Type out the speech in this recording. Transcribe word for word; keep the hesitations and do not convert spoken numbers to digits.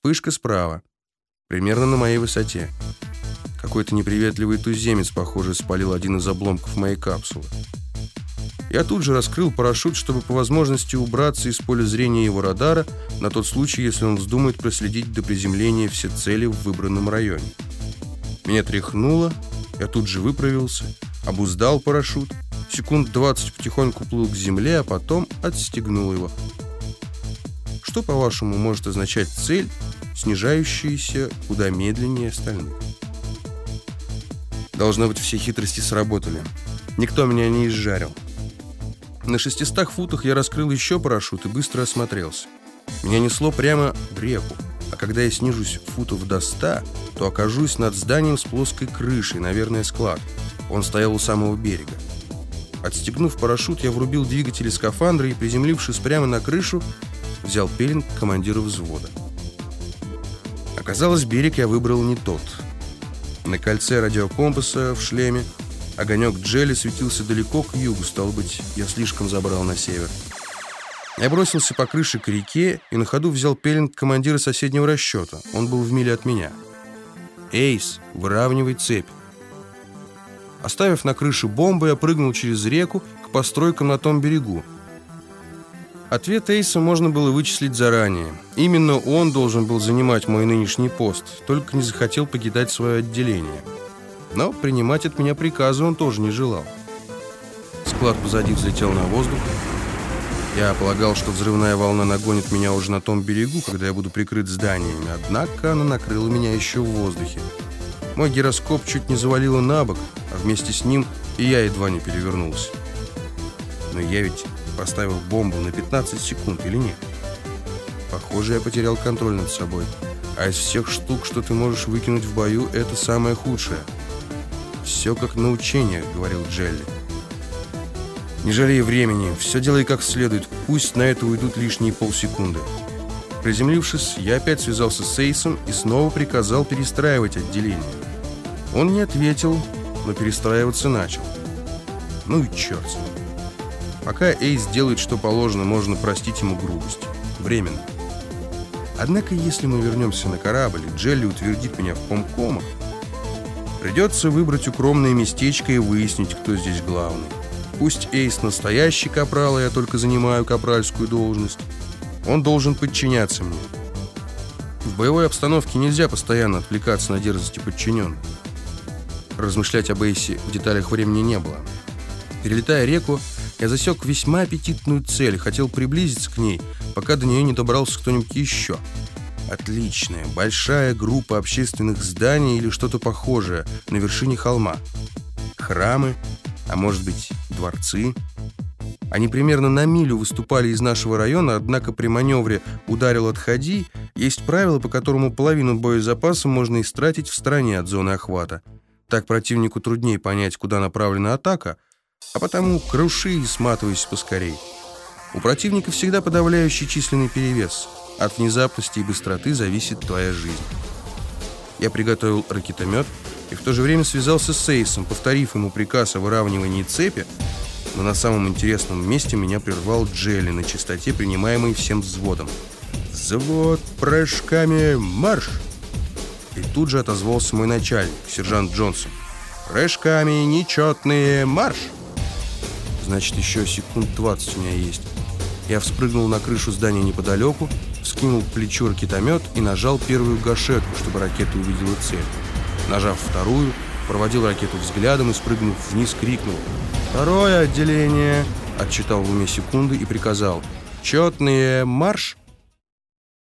Вспышка справа, примерно на моей высоте. Какой-то неприветливый туземец, похоже, спалил один из обломков моей капсулы. Я тут же раскрыл парашют, чтобы по возможности убраться из поля зрения его радара на тот случай, если он вздумает проследить до приземления все цели в выбранном районе. Меня тряхнуло, я тут же выправился, обуздал парашют, секунд двадцать потихоньку плыл к земле, а потом отстегнул его. Что, по-вашему, может означать цель, снижающаяся куда медленнее остальных? Должно быть, все хитрости сработали. Никто меня не изжарил. На шестистах футах я раскрыл еще парашют и быстро осмотрелся. Меня несло прямо в реку, а когда я снижусь футов до ста, то окажусь над зданием с плоской крышей, наверное, склад. Он стоял у самого берега. Отстегнув парашют, я врубил двигатели скафандра и, приземлившись прямо на крышу, взял пеленг командира взвода. Оказалось, берег я выбрал не тот. На кольце радиокомпаса в шлеме огонек Джелли светился далеко к югу, стало быть, я слишком забрал на север. Я бросился по крыше к реке и на ходу взял пеленг командира соседнего расчета. Он был в миле от меня. «Эйс, выравнивай цепь». Оставив на крыше бомбы, я прыгнул через реку к постройкам на том берегу. Ответ Эйса можно было вычислить заранее. Именно он должен был занимать мой нынешний пост, только не захотел покидать свое отделение. Но принимать от меня приказы он тоже не желал. Склад позади взлетел на воздух. Я полагал, что взрывная волна нагонит меня уже на том берегу, когда я буду прикрыт зданиями, однако она накрыла меня еще в воздухе. Мой гироскоп чуть не завалило на бок, а вместе с ним и я едва не перевернулся. Но я ведь поставил бомбу на пятнадцать секунд, или нет? Похоже, я потерял контроль над собой. А из всех штук, что ты можешь выкинуть в бою, это самое худшее. «Все как на учениях», — говорил Джелли. «Не жалей времени, все делай как следует, пусть на это уйдут лишние полсекунды». Приземлившись, я опять связался с Эйсом и снова приказал перестраивать отделение. Он не ответил, но перестраиваться начал. Ну и черт с ним. Пока Эйс делает, что положено, можно простить ему грубость. Временно. Однако, если мы вернемся на корабль, и Джелли утвердит меня в комкомах, придется выбрать укромное местечко и выяснить, кто здесь главный. Пусть Эйс настоящий капрал, а я только занимаю капральскую должность. Он должен подчиняться мне. В боевой обстановке нельзя постоянно отвлекаться на дерзости подчиненных. Размышлять об Эйсе в деталях времени не было. Перелетая реку, я засек весьма аппетитную цель, хотел приблизиться к ней, пока до нее не добрался кто-нибудь еще. Отличная, большая группа общественных зданий или что-то похожее на вершине холма. Храмы, а может быть, дворцы. Они примерно на милю выступали из нашего района, однако при маневре «ударил, отходи» есть правило, по которому половину боезапаса можно истратить в стороне от зоны охвата. Так противнику труднее понять, куда направлена атака, а потому круши и сматывайся поскорей. У противника всегда подавляющий численный перевес. От внезапности и быстроты зависит твоя жизнь. Я приготовил ракетомет и в то же время связался с Эйсом, повторив ему приказ о выравнивании цепи, но на самом интересном месте меня прервал Джелли на частоте, принимаемой всем взводом. «Взвод, прыжками, марш!» И тут же отозвался мой начальник, сержант Джонсон. «Прыжками, нечетные, марш!» Значит, еще секунд двадцать у меня есть. Я вспрыгнул на крышу здания неподалеку, вскинул к плечу ракетомет и нажал первую гашетку, чтобы ракета увидела цель. Нажав вторую, проводил ракету взглядом и, спрыгнув вниз, крикнул: «Второе отделение!» Отчитал в уме секунды и приказал: «Четные, марш!»